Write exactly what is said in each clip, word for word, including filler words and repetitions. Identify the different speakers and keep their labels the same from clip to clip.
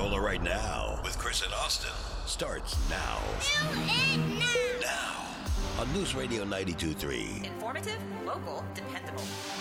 Speaker 1: Pensacola right now with Chris and Austin starts now.
Speaker 2: Do it now.
Speaker 1: Now. On News Radio ninety-two point three.
Speaker 3: Informative, local, dependable.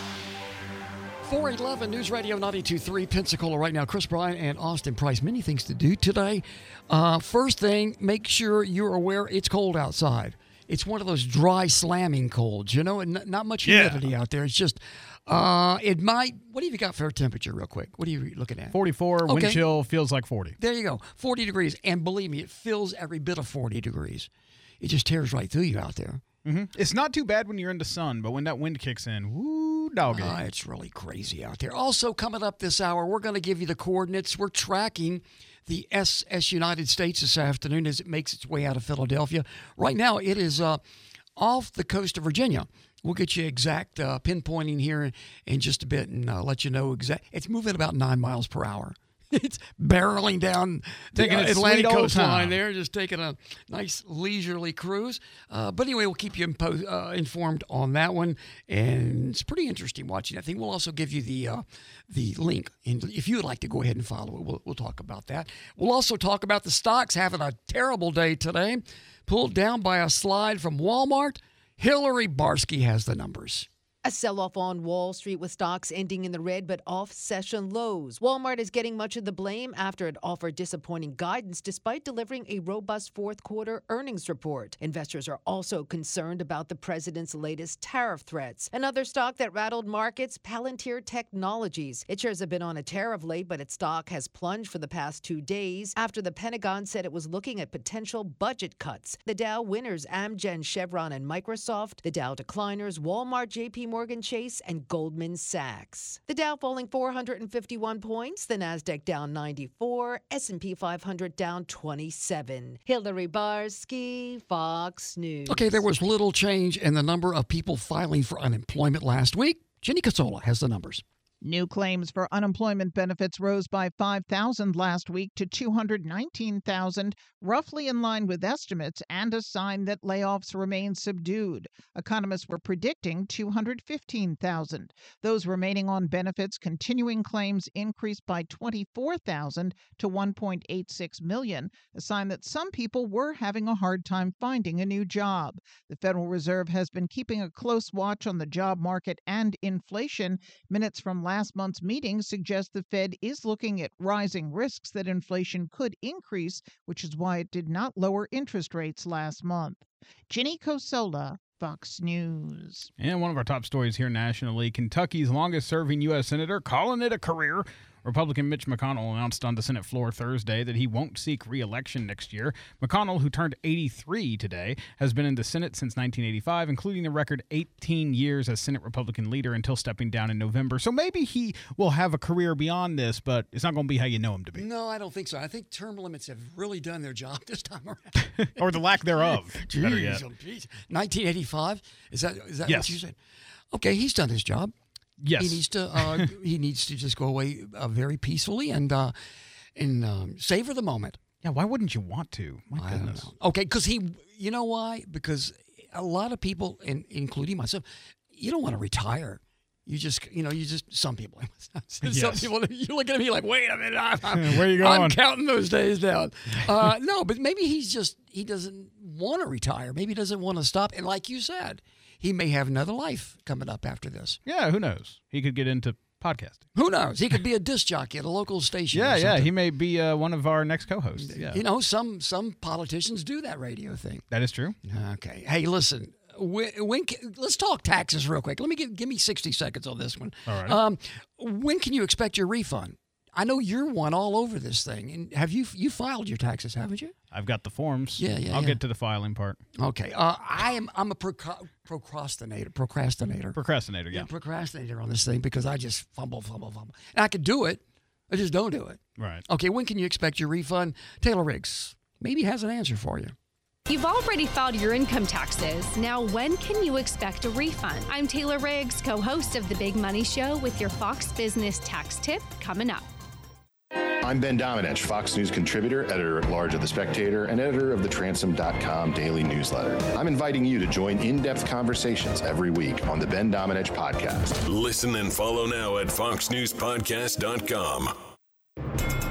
Speaker 4: four eleven News Radio ninety-two point three, Pensacola right now. Chris Bryant and Austin Price. Many things to do today. Uh, first thing, make sure you're aware it's cold outside. It's one of those dry, slamming colds, you know, and not much humidity yeah. out there. It's just, uh, it might, what have you got for temperature real quick? What are you looking at?
Speaker 5: forty-four,
Speaker 4: okay.
Speaker 5: Wind chill feels like forty.
Speaker 4: There you go, forty degrees. And believe me, it feels every bit of forty degrees. It just tears right through you out there.
Speaker 5: Mm-hmm. It's not too bad when you're in the sun, but when that wind kicks in, woo, doggy.
Speaker 4: Uh, it's really crazy out there. Also coming up this hour, we're going to give you the coordinates. We're tracking the S S United States this afternoon as it makes its way out of Philadelphia. Right now, it is uh, off the coast of Virginia. We'll get you exact uh, pinpointing here in just a bit and uh, let you know exact. It's moving about nine miles per hour. It's barreling down the uh, Atlantic coastline there, just taking a nice leisurely cruise. Uh, but anyway, we'll keep you impo- uh, informed on that one, and it's pretty interesting watching that thing. We'll also give you the uh, the link, and if you would like to go ahead and follow it, we'll, we'll talk about that. We'll also talk about the stocks having a terrible day today, pulled down by a slide from Walmart. Hillary Barsky has the numbers.
Speaker 6: A sell-off on Wall Street with stocks ending in the red but off-session lows. Walmart is getting much of the blame after it offered disappointing guidance despite delivering a robust fourth-quarter earnings report. Investors are also concerned about the president's latest tariff threats. Another stock that rattled markets, Palantir Technologies. Its shares have been on a tear of late, but its stock has plunged for the past two days after the Pentagon said it was looking at potential budget cuts. The Dow winners, Amgen, Chevron, and Microsoft. The Dow decliners, Walmart, J P Morgan Chase, and Goldman Sachs. The Dow falling four hundred fifty-one points, the Nasdaq down ninety-four, S and P five hundred down twenty-seven. Hillary Barsky, Fox News.
Speaker 4: Okay, there was little change in the number of people filing for unemployment last week. Jenny Casola has the numbers.
Speaker 7: New claims for unemployment benefits rose by five thousand last week to two hundred nineteen thousand, roughly in line with estimates and a sign that layoffs remain subdued. Economists were predicting two hundred fifteen thousand. Those remaining on benefits continuing claims increased by twenty-four thousand to one point eight six million, a sign that some people were having a hard time finding a new job. The Federal Reserve has been keeping a close watch on the job market and inflation. Minutes from last Last month's meeting suggests the Fed is looking at rising risks that inflation could increase, which is why it did not lower interest rates last month. Jenny Cosola, Fox News.
Speaker 5: And one of our top stories here nationally, Kentucky's longest-serving U S senator calling it a career. Republican Mitch McConnell announced on the Senate floor Thursday that he won't seek re-election next year. McConnell, who turned eighty-three today, has been in the Senate since nineteen eighty-five, including the record eighteen years as Senate Republican leader until stepping down in November. So maybe he will have a career beyond this, but it's not going to be how you know him to be.
Speaker 4: No, I don't think so. I think term limits have really done their job this time around.
Speaker 5: Or the lack thereof.
Speaker 4: Jeez,
Speaker 5: Better yet.
Speaker 4: oh, geez. nineteen eighty-five? Is that, is that
Speaker 5: yes.
Speaker 4: what you said? Okay, he's done his job.
Speaker 5: Yes.
Speaker 4: He needs to uh, he needs to just go away uh, very peacefully and uh, and um, savor the moment.
Speaker 5: Yeah, why wouldn't you want to? My
Speaker 4: I
Speaker 5: goodness.
Speaker 4: don't know. Okay, because he, you know why? Because a lot of people, and including myself, you don't want to retire. You just, you know, you just, some people, some
Speaker 5: Yes.
Speaker 4: people, you look at me like, wait a minute, I'm, I'm,
Speaker 5: Where are you going?
Speaker 4: I'm counting those days down. Uh, no, but maybe he's just, he doesn't want to retire. Maybe he doesn't want to stop. And like you said, he may have another life coming up after this.
Speaker 5: Yeah, who knows? He could get into podcasting.
Speaker 4: Who knows? He could be a disc jockey at a local station.
Speaker 5: Yeah,
Speaker 4: or
Speaker 5: yeah.
Speaker 4: something.
Speaker 5: He may be uh, one of our next co-hosts. Yeah.
Speaker 4: You know, some some politicians do that radio thing.
Speaker 5: That is true.
Speaker 4: Okay. Hey, listen. When, when can, let's talk taxes real quick. Let me give give me sixty seconds on this one.
Speaker 5: All right.
Speaker 4: Um, when can you expect your refund? I know you're one all over this thing. And have you you filed your taxes, haven't you?
Speaker 5: I've got the forms.
Speaker 4: Yeah, yeah,
Speaker 5: I'll
Speaker 4: yeah.
Speaker 5: get to the filing part.
Speaker 4: Okay. Uh, I am I'm a proco- procrastinator. Procrastinator.
Speaker 5: Procrastinator, yeah.
Speaker 4: yeah. Procrastinator on this thing because I just fumble, fumble, fumble. And I could do it. I just don't do it.
Speaker 5: Right.
Speaker 4: Okay. When can you expect your refund? Taylor Riggs maybe has an answer for you.
Speaker 8: You've already filed your income taxes. Now, when can you expect a refund? I'm Taylor Riggs, co-host of The Big Money Show with your Fox Business Tax Tip coming up.
Speaker 9: I'm Ben Domenech, Fox News contributor, editor-at-large of The Spectator, and editor of the Transom dot com daily newsletter. I'm inviting you to join in-depth conversations every week on the Ben Domenech podcast.
Speaker 1: Listen and follow now at fox news podcast dot com.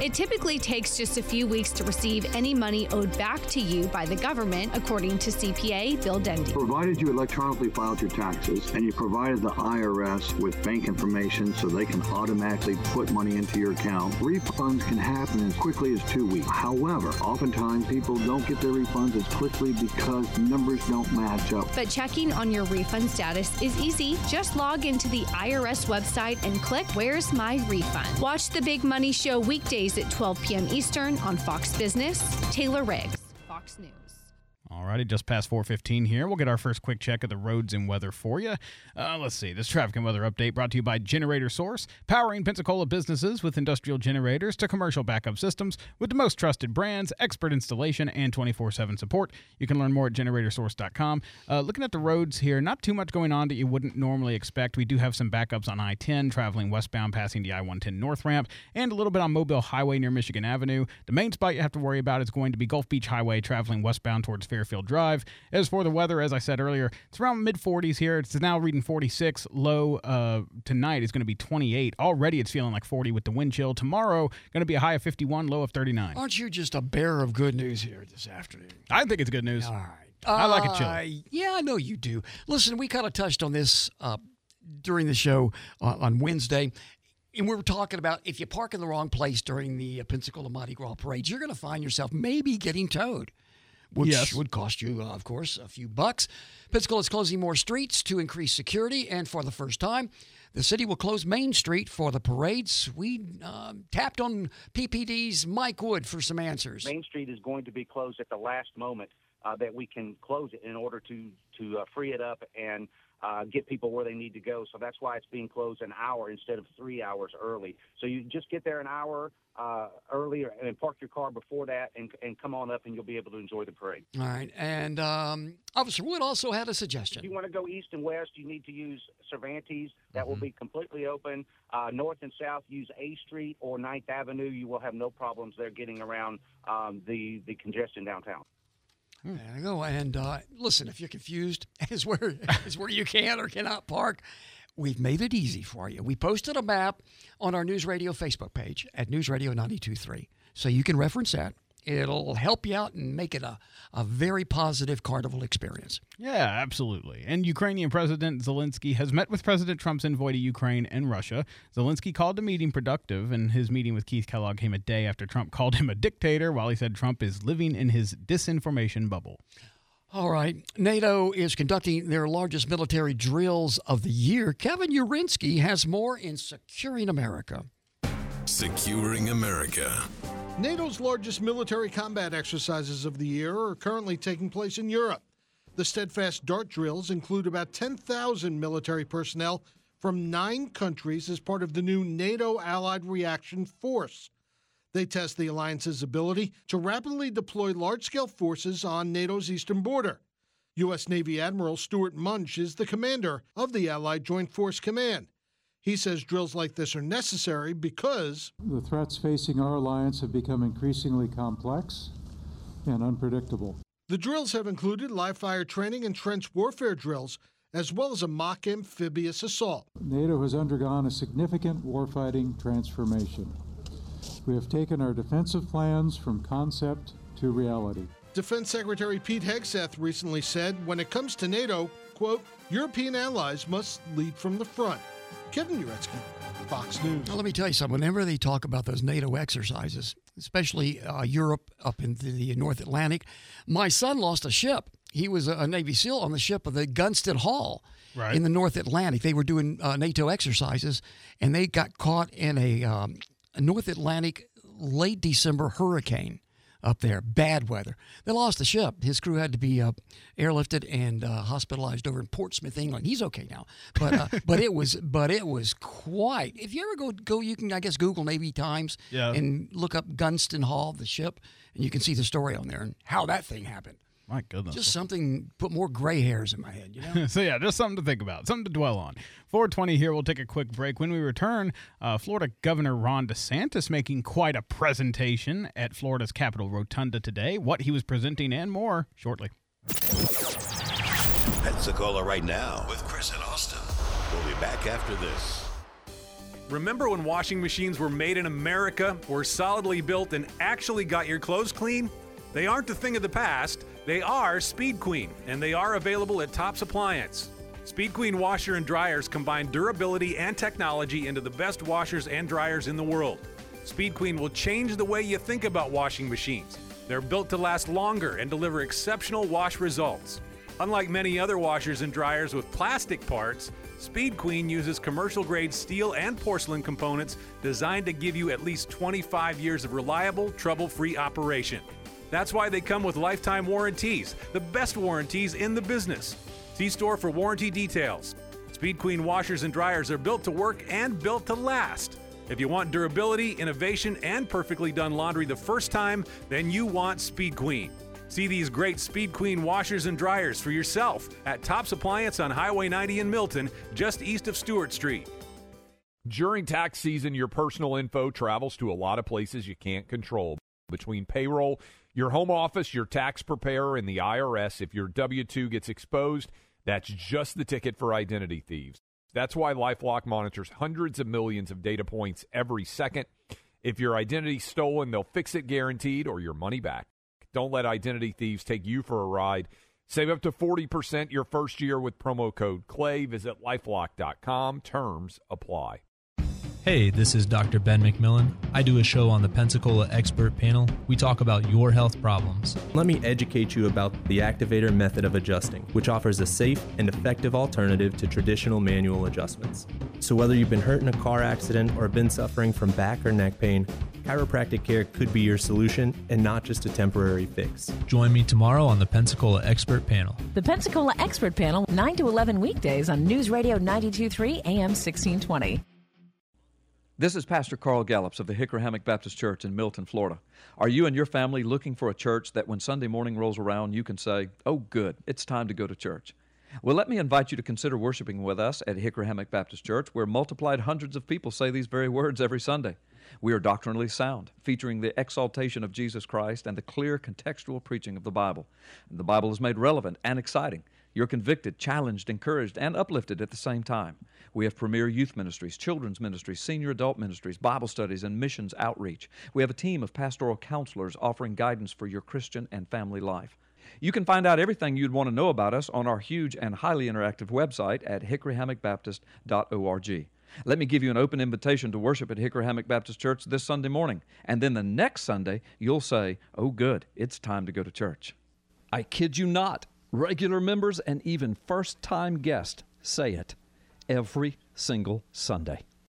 Speaker 8: It typically takes just a few weeks to receive any money owed back to you by the government, according to C P A Bill Dendy.
Speaker 10: Provided you electronically filed your taxes and you provided the I R S with bank information so they can automatically put money into your account, refunds can happen as quickly as two weeks. However, oftentimes people don't get their refunds as quickly because numbers don't match up.
Speaker 8: But checking on your refund status is easy. Just log into the I R S website and click Where's My Refund? Watch the Big Money Show weekdays at twelve p.m. Eastern on Fox Business. Taylor Riggs, Fox News.
Speaker 5: Alrighty, just past four fifteen here. We'll get our first quick check of the roads and weather for you. Uh, let's see. This traffic and weather update brought to you by Generator Source, powering Pensacola businesses with industrial generators to commercial backup systems with the most trusted brands, expert installation, and twenty-four seven support. You can learn more at generator source dot com. Uh, looking at the roads here, not too much going on that you wouldn't normally expect. We do have some backups on I ten, traveling westbound passing the I one ten North ramp, and a little bit on Mobile Highway near Michigan Avenue. The main spot you have to worry about is going to be Gulf Beach Highway, traveling westbound towards Fairfield Drive. As for the weather, as I said earlier, it's around mid forties here. It's now reading forty-six. Low uh, tonight is going to be twenty-eight. Already it's feeling like forty with the wind chill. Tomorrow, going to be a high of fifty-one, low of thirty-nine.
Speaker 4: Aren't you just a bearer of good news here this afternoon?
Speaker 5: I think it's good news.
Speaker 4: All right.
Speaker 5: I like it
Speaker 4: Uh,
Speaker 5: chilly.
Speaker 4: Yeah, I know you do. Listen, we kind of touched on this uh, during the show uh, on Wednesday. And we were talking about if you park in the wrong place during the uh, Pensacola Mardi Gras parade, you're going to find yourself maybe getting towed, which
Speaker 5: Yes.
Speaker 4: would cost you, uh, of course, a few bucks. Pensacola is closing more streets to increase security, and for the first time, the city will close Main Street for the parades. We uh, tapped on P P D's Mike Wood for some answers.
Speaker 11: Main Street is going to be closed at the last moment uh, that we can close it in order to, to uh, free it up and uh, get people where they need to go. So that's why it's being closed an hour instead of three hours early. So you just get there an hour uh, earlier and park your car before that and, and come on up and you'll be able to enjoy the parade.
Speaker 4: All right. And um, Officer Wood also had a suggestion.
Speaker 11: If you want to go east and west, you need to use Cervantes. That mm-hmm. will be completely open. Uh, north and south, use A Street or ninth Avenue. You will have no problems there getting around um, the, the congestion downtown.
Speaker 4: There you go. And uh, listen, if you're confused as where as where you can or cannot park, we've made it easy for you. We posted a map on our News Radio Facebook page at News Radio ninety-two point three, so you can reference that. It'll help you out and make it a, a very positive carnival experience.
Speaker 5: Yeah, absolutely. And Ukrainian President Zelensky has met with President Trump's envoy to Ukraine and Russia. Zelensky called the meeting productive, and his meeting with Keith Kellogg came a day after Trump called him a dictator, while he said Trump is living in his disinformation bubble.
Speaker 4: All right. NATO is conducting their largest military drills of the year. Kevin Urinsky has more in Securing America.
Speaker 1: Securing America.
Speaker 12: NATO's largest military combat exercises of the year are currently taking place in Europe. The Steadfast Dart drills include about ten thousand military personnel from nine countries as part of the new NATO Allied Reaction Force. They test the alliance's ability to rapidly deploy large-scale forces on NATO's eastern border. U S Navy Admiral Stuart Munch is the commander of the Allied Joint Force Command. He says drills like this are necessary because
Speaker 13: the threats facing our alliance have become increasingly complex and unpredictable.
Speaker 12: The drills have included live-fire training and trench warfare drills, as well as a mock amphibious assault.
Speaker 13: NATO has undergone a significant warfighting transformation. We have taken our defensive plans from concept to reality.
Speaker 12: Defense Secretary Pete Hegseth recently said, when it comes to NATO, quote, European allies must lead from the front. Kevin Urinsky, Fox News.
Speaker 4: Now, let me tell you something. Whenever they talk about those NATO exercises, especially uh, Europe up in the North Atlantic, my son lost a ship. He was a Navy SEAL on the ship of the Gunston Hall right. in the North Atlantic. They were doing uh, NATO exercises, and they got caught in a, um, a North Atlantic late December hurricane up there. Bad weather. They lost the ship. His crew had to be uh, airlifted and uh, hospitalized over in Portsmouth, England. He's okay now, but uh, but it was but it was quite. If you ever go go, you can I guess Google Navy Times
Speaker 5: yeah.
Speaker 4: and look up Gunston Hall, the ship, and you can see the story on there and how that thing happened.
Speaker 5: My goodness.
Speaker 4: Just something, put more gray hairs in my head, you know?
Speaker 5: So, yeah, just something to think about, something to dwell on. four twenty here, we'll take a quick break. When we return, uh, Florida Governor Ron DeSantis making quite a presentation at Florida's Capitol Rotunda today. What he was presenting and more shortly.
Speaker 1: Pensacola Right Now with Chris and Austin. We'll be back after this.
Speaker 14: Remember when washing machines were made in America, were solidly built, and actually got your clothes clean? They aren't a thing of the past. They are Speed Queen, and they are available at Tops Appliance. Speed Queen washer and dryers combine durability and technology into the best washers and dryers in the world. Speed Queen will change the way you think about washing machines. They're built to last longer and deliver exceptional wash results. Unlike many other washers and dryers with plastic parts, Speed Queen uses commercial-grade steel and porcelain components designed to give you at least twenty-five years of reliable, trouble-free operation. That's why they come with lifetime warranties, the best warranties in the business. See store for warranty details. Speed Queen washers and dryers are built to work and built to last. If you want durability, innovation, and perfectly done laundry the first time, then you want Speed Queen. See these great Speed Queen washers and dryers for yourself at Tops Appliance on Highway ninety in Milton, just east of Stewart Street.
Speaker 15: During tax season, your personal info travels to a lot of places you can't control. Between payroll, your home office, your tax preparer, and the I R S, if your W two gets exposed, that's just the ticket for identity thieves. That's why LifeLock monitors hundreds of millions of data points every second. If your identity's stolen, they'll fix it guaranteed or your money back. Don't let identity thieves take you for a ride. Save up to forty percent your first year with promo code CLAY. Visit lifelock dot com. Terms apply.
Speaker 16: Hey, this is Doctor Ben McMillan. I do a show on the Pensacola Expert Panel. We talk about your health problems.
Speaker 17: Let me educate you about the Activator method of adjusting, which offers a safe and effective alternative to traditional manual adjustments. So whether you've been hurt in a car accident or been suffering from back or neck pain, chiropractic care could be your solution and not just a temporary fix.
Speaker 16: Join me tomorrow on the Pensacola Expert Panel.
Speaker 18: The Pensacola Expert Panel, nine to eleven weekdays on News Radio ninety-two point three A M sixteen twenty.
Speaker 19: This is Pastor Carl Gallups of the Hickory Hammock Baptist Church in Milton, Florida. Are you and your family looking for a church that when Sunday morning rolls around, you can say, oh, good, it's time to go to church? Well, let me invite you to consider worshiping with us at Hickory Hammock Baptist Church, where multiplied hundreds of people say these very words every Sunday. We are doctrinally sound, featuring the exaltation of Jesus Christ and the clear contextual preaching of the Bible. And the Bible is made relevant and exciting. You're convicted, challenged, encouraged, and uplifted at the same time. We have premier youth ministries, children's ministries, senior adult ministries, Bible studies, and missions outreach. We have a team of pastoral counselors offering guidance for your Christian and family life. You can find out everything you'd want to know about us on our huge and highly interactive website at hickory hammock baptist dot org. Let me give you an open invitation to worship at Hickory Hammock Baptist Church this Sunday morning, and then the next Sunday you'll say, oh good, it's time to go to church. I kid you not. Regular members and even first-time guests say it every single Sunday.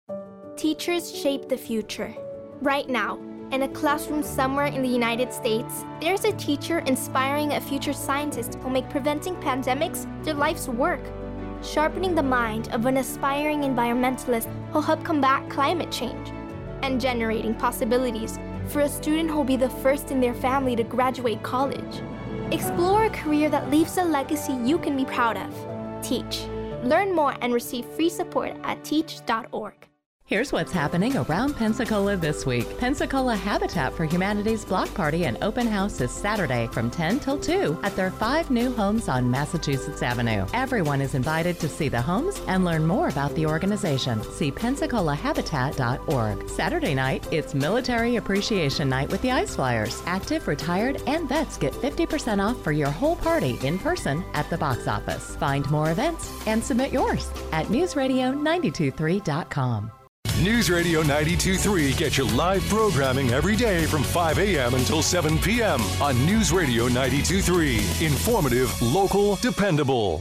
Speaker 20: Teachers shape the future. Right now, in a classroom somewhere in the United States, there's a teacher inspiring a future scientist who'll make preventing pandemics their life's work. Sharpening the mind of an aspiring environmentalist who'll help combat climate change. And generating possibilities for a student who'll be the first in their family to graduate college. Explore a career that leaves a legacy you can be proud of. Teach. Learn more and receive free support at teach dot org.
Speaker 18: Here's what's happening around Pensacola this week. Pensacola Habitat for Humanity's block party and open house is Saturday from ten till two at their five new homes on Massachusetts Avenue. Everyone is invited to see the homes and learn more about the organization. See pensacola habitat dot org. Saturday night, it's Military Appreciation Night with the Ice Flyers. Active, retired, and vets get fifty percent off for your whole party in person at the box office. Find more events and submit yours at news radio ninety-two point three dot com.
Speaker 21: News Radio ninety-two point three gets you live programming every day from five a.m. until seven p.m. on News Radio ninety-two point three. Informative, local, dependable.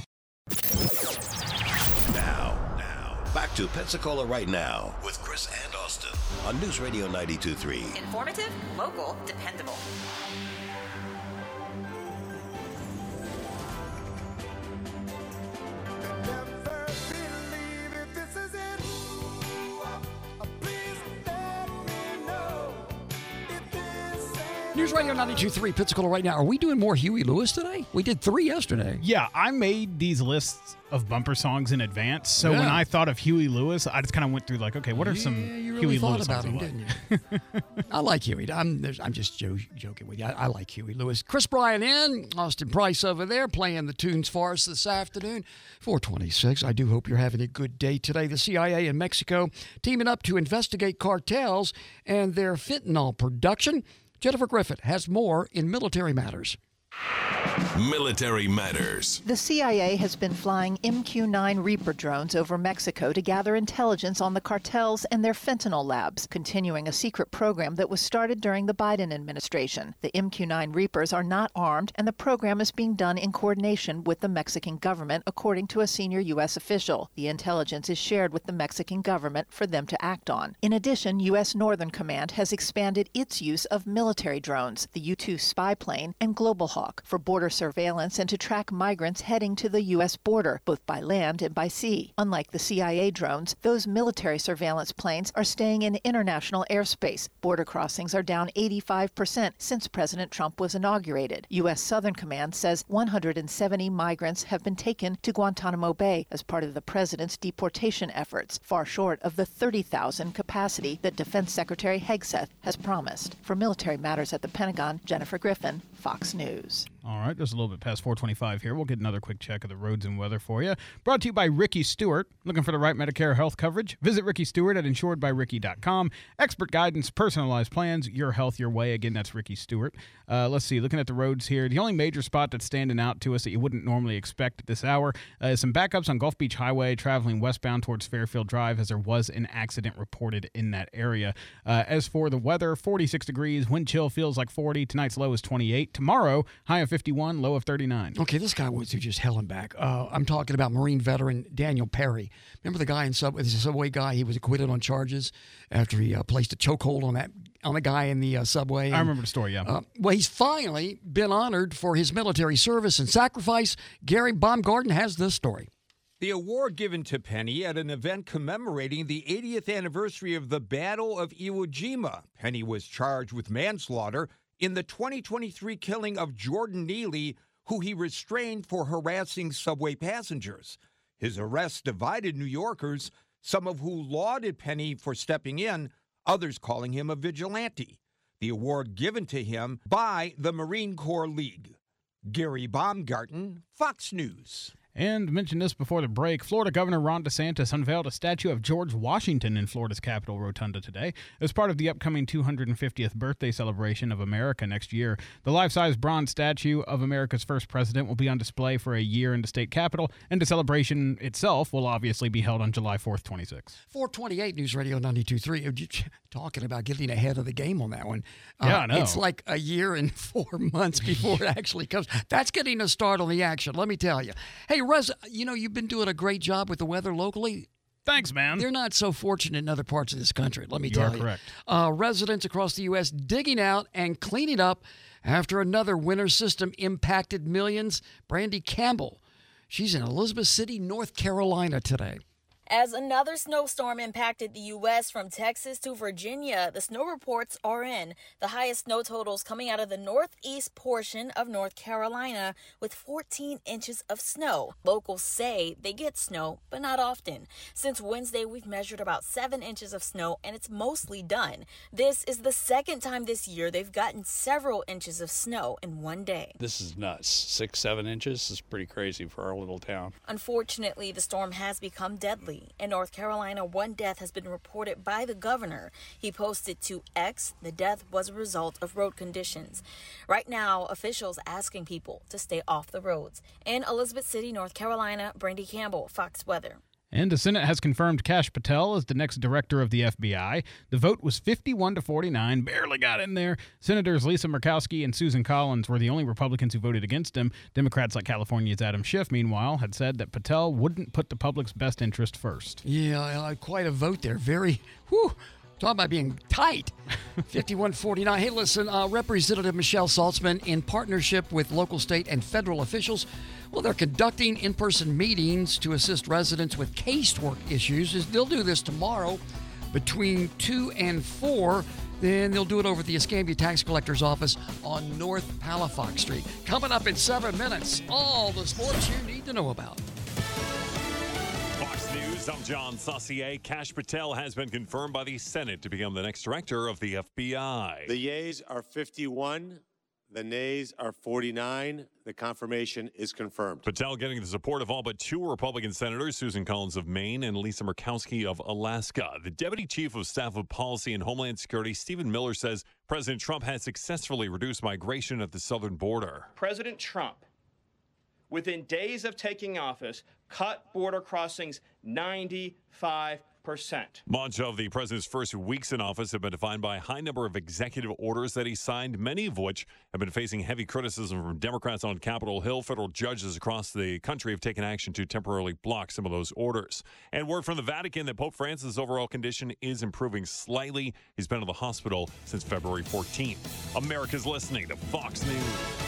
Speaker 1: Now, now, back to Pensacola Right Now with Chris and Austin on News Radio ninety-two point three.
Speaker 3: Informative, local, dependable.
Speaker 4: News Radio ninety-two point three Pensacola right now. Are we doing more Huey Lewis today? We did three yesterday.
Speaker 5: Yeah, I made these lists of bumper songs in advance. So
Speaker 4: Yeah.
Speaker 5: when I thought of Huey Lewis, I just kind of went through like, okay, what are
Speaker 4: Yeah,
Speaker 5: some
Speaker 4: you really
Speaker 5: Huey
Speaker 4: thought
Speaker 5: Lewis
Speaker 4: about
Speaker 5: songs?
Speaker 4: him,
Speaker 5: I
Speaker 4: didn't you? I like Huey. I'm, there's- I'm just jo- joking with you. I, I like Huey Lewis. Chris Bryan in, Austin Price over there playing the tunes for us this afternoon. four twenty-six. I do hope you're having a good day today. The C I A in Mexico teaming up to investigate cartels and their fentanyl production. Jennifer Griffith has more in Military Matters.
Speaker 1: Military Matters.
Speaker 7: The C I A has been flying M Q nine Reaper drones over Mexico to gather intelligence on the cartels and their fentanyl labs, continuing a secret program that was started during the Biden administration. The M Q nine Reapers are not armed, and the program is being done in coordination with the Mexican government, according to a senior U S official. The intelligence is shared with the Mexican government for them to act on. In addition, U S Northern Command has expanded its use of military drones, the U two spy plane and Global Hawk, for border surveillance and to track migrants heading to the U S border, both by land and by sea. Unlike the C I A drones, those military surveillance planes are staying in international airspace. Border crossings are down eighty-five percent since President Trump was inaugurated. U S Southern Command says one hundred seventy migrants have been taken to Guantanamo Bay as part of the president's deportation efforts, far short of the thirty thousand capacity that Defense Secretary Hegseth has promised. For Military Matters at the Pentagon, Jennifer Griffin, Fox News.
Speaker 5: All right, just a little bit past four twenty-five here. We'll get another quick check of the roads and weather for you. Brought to you by Ricky Stewart. Looking for the right Medicare health coverage? Visit Ricky Stewart at insured by ricky dot com. Expert guidance, personalized plans, your health, your way. Again, that's Ricky Stewart. Uh, let's see, looking at the roads here, the only major spot that's standing out to us that you wouldn't normally expect at this hour uh, is some backups on Gulf Beach Highway traveling westbound towards Fairfield Drive, as there was an accident reported in that area. Uh, as for the weather, forty-six degrees, wind chill feels like forty. Tonight's low is twenty-eight. Tomorrow, high of fifty-one, low of thirty-nine.
Speaker 4: Okay, this guy wants to just hell him back. Uh, I'm talking about Marine veteran Daniel Perry. Remember the guy in Subway, the Subway guy? He was acquitted on charges after he uh, placed a chokehold on that on the guy in the uh, subway.
Speaker 5: I remember the story, yeah.
Speaker 4: Uh, well, he's finally been honored for his military service and sacrifice. Gary Baumgarten has this story.
Speaker 2: The award given to Penny at an event commemorating the eightieth anniversary of the Battle of Iwo Jima. Penny was charged with manslaughter in the twenty twenty-three killing of Jordan Neely, who he restrained for harassing subway passengers. His arrest divided New Yorkers, some of who lauded Penny for stepping in, others calling him a vigilante. The award given to him by the Marine Corps League. Gary Baumgarten, Fox News.
Speaker 5: And mentioned this before the break, Florida Governor Ron DeSantis unveiled a statue of George Washington in Florida's Capitol Rotunda today as part of the upcoming two hundred fiftieth birthday celebration of America next year. The life-size bronze statue of America's first president will be on display for a year in the state capitol, and the celebration itself will obviously be held on July fourth, twenty-six.
Speaker 4: four twenty-eight News Radio ninety-two point three. Talking about getting ahead of the game on that one. Uh,
Speaker 5: Yeah, I know.
Speaker 4: It's like a year and four months before it actually comes. That's getting a start on the action, let me tell you. Hey, Rez, you know, you've been doing a great job with the weather locally.
Speaker 5: Thanks, man.
Speaker 4: They're not so fortunate in other parts of this country, let me
Speaker 5: You
Speaker 4: tell
Speaker 5: are
Speaker 4: you.
Speaker 5: correct.
Speaker 4: Uh, residents across the U S digging out and cleaning up after another winter system impacted millions. Brandy Campbell, she's in Elizabeth City, North Carolina today.
Speaker 22: As another snowstorm impacted the U S from Texas to Virginia, the snow reports are in. The highest snow totals coming out of the northeast portion of North Carolina with fourteen inches of snow. Locals say they get snow, but not often. Since Wednesday, we've measured about seven inches of snow, and it's mostly done. This is the second time this year they've gotten several inches of snow in one day.
Speaker 23: This is nuts. Six, seven inches is pretty crazy for our little town.
Speaker 22: Unfortunately, the storm has become deadly. In North Carolina, one death has been reported by the governor. He posted to X the death was a result of road conditions. Right now, officials asking people to stay off the roads. In Elizabeth City, North Carolina, Brandy Campbell, Fox Weather.
Speaker 5: And the Senate has confirmed Kash Patel as the next director of the F B I. The vote was fifty-one to forty-nine, barely got in there. Senators Lisa Murkowski and Susan Collins were the only Republicans who voted against him. Democrats like California's Adam Schiff, meanwhile, had said that Patel wouldn't put the public's best interest first.
Speaker 4: Yeah, uh, quite a vote there. Very, whew, talking about being tight. fifty-one forty-nine. Hey, listen, uh, Representative Michelle Saltzman, in partnership with local, state, and federal officials, well, they're conducting in-person meetings to assist residents with casework issues. They'll do this tomorrow between two and four. then they'll do it over at the Escambia Tax Collector's office on North Palafox Street. Coming up in seven minutes, all the sports you need to know about.
Speaker 6: Fox News, I'm John Saucier. Kash Patel has been confirmed by the Senate to become the next director of the F B I.
Speaker 9: The yeas are fifty-one. The nays are forty-nine. The confirmation is confirmed.
Speaker 6: Patel getting the support of all but two Republican senators, Susan Collins of Maine and Lisa Murkowski of Alaska. The Deputy Chief of Staff of Policy and Homeland Security, Stephen Miller, says President Trump has successfully reduced migration at the southern border.
Speaker 10: President Trump, within days of taking office, cut border crossings ninety-five percent.
Speaker 6: Much of the president's first weeks in office have been defined by a high number of executive orders that he signed, many of which have been facing heavy criticism from Democrats on Capitol Hill. Federal judges across the country have taken action to temporarily block some of those orders. And word from the Vatican that Pope Francis' overall condition is improving slightly. He's been in the hospital since February fourteenth. America's listening to Fox News.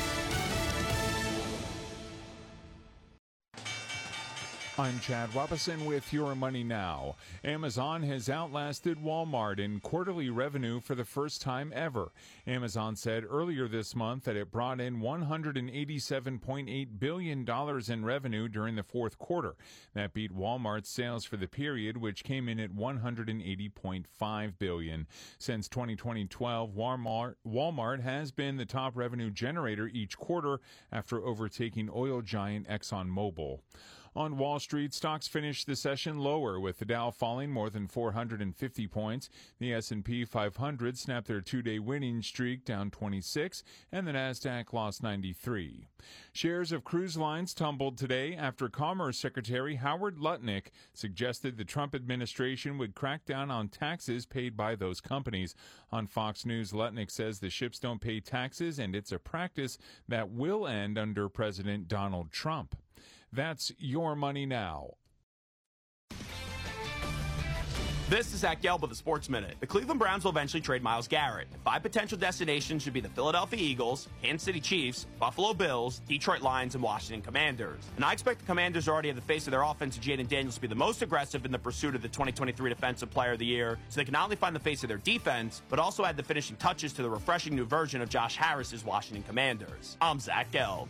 Speaker 24: I'm Chad Robinson with Your Money Now. Amazon has outlasted Walmart in quarterly revenue for the first time ever. Amazon said earlier this month that it brought in one hundred eighty-seven point eight billion dollars in revenue during the fourth quarter. That beat Walmart's sales for the period, which came in at one hundred eighty point five billion dollars. Since twenty twelve, Walmart, Walmart has been the top revenue generator each quarter after overtaking oil giant ExxonMobil. On Wall Street, stocks finished the session lower, with the Dow falling more than four hundred fifty points. The S and P five hundred snapped their two-day winning streak, down twenty-six, and the Nasdaq lost ninety-three. Shares of cruise lines tumbled today after Commerce Secretary Howard Lutnick suggested the Trump administration would crack down on taxes paid by those companies. On Fox News, Lutnick says the ships don't pay taxes, and it's a practice that will end under President Donald Trump. That's Your Money Now.
Speaker 25: This is Zach Gelb with the Sports Minute. The Cleveland Browns will eventually trade Myles Garrett. Five potential destinations should be the Philadelphia Eagles, Kansas City Chiefs, Buffalo Bills, Detroit Lions, and Washington Commanders. And I expect the Commanders already have the face of their offense, Jaden Daniels, to be the most aggressive in the pursuit of the twenty twenty-three Defensive Player of the Year, so they can not only find the face of their defense, but also add the finishing touches to the refreshing new version of Josh Harris's Washington Commanders. I'm Zach Gelb.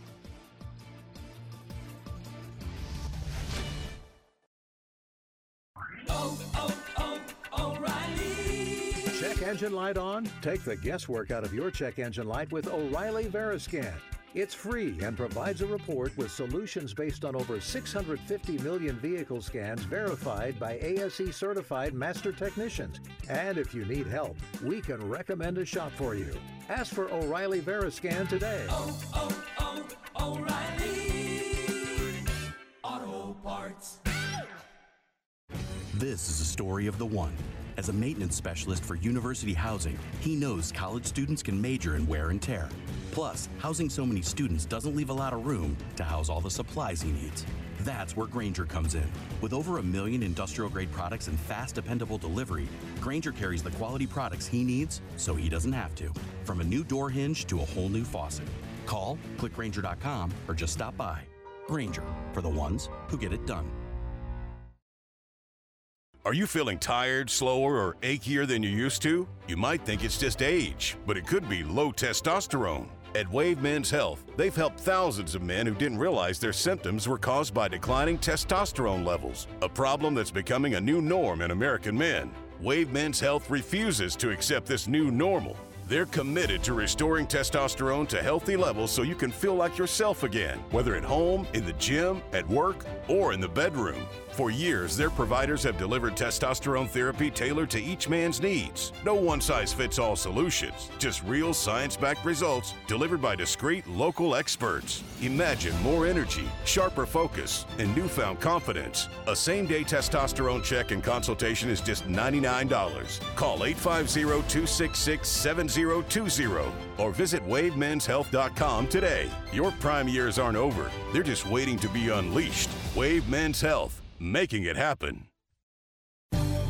Speaker 26: Oh, oh, oh, O'Reilly. Check engine light on? Take the guesswork out of your check engine light with O'Reilly Veriscan. It's free and provides a report with solutions based on over six hundred fifty million vehicle scans verified by A S E certified master technicians. And if you need help, we can recommend a shop for you. Ask for O'Reilly Veriscan today. Oh, oh, oh, O'Reilly Auto Parts.
Speaker 27: This is a story of the one. As a maintenance specialist for University Housing, he knows college students can major in wear and tear. Plus, housing so many students doesn't leave a lot of room to house all the supplies he needs. That's where Grainger comes in. With over a million industrial-grade products and fast, dependable delivery, Grainger carries the quality products he needs so he doesn't have to. From a new door hinge to a whole new faucet. Call, click Grainger dot com, or just stop by. Grainger, for the ones who get it done.
Speaker 28: Are you feeling tired, slower, or achier than you used to? You might think it's just age, but it could be low testosterone. At Wave Men's Health, they've helped thousands of men who didn't realize their symptoms were caused by declining testosterone levels, a problem that's becoming a new norm in American men. Wave Men's Health refuses to accept this new normal. They're committed to restoring testosterone to healthy levels so you can feel like yourself again, whether at home, in the gym, at work, or in the bedroom. For years, their providers have delivered testosterone therapy tailored to each man's needs. No one-size-fits-all solutions, just real science-backed results delivered by discreet local experts. Imagine more energy, sharper focus, and newfound confidence. A same-day testosterone check and consultation is just ninety-nine dollars. Call eight five zero, two six six, seven zero two zero or visit wave men's health dot com today. Your prime years aren't over. They're just waiting to be unleashed. Wave Men's Health. Making it happen.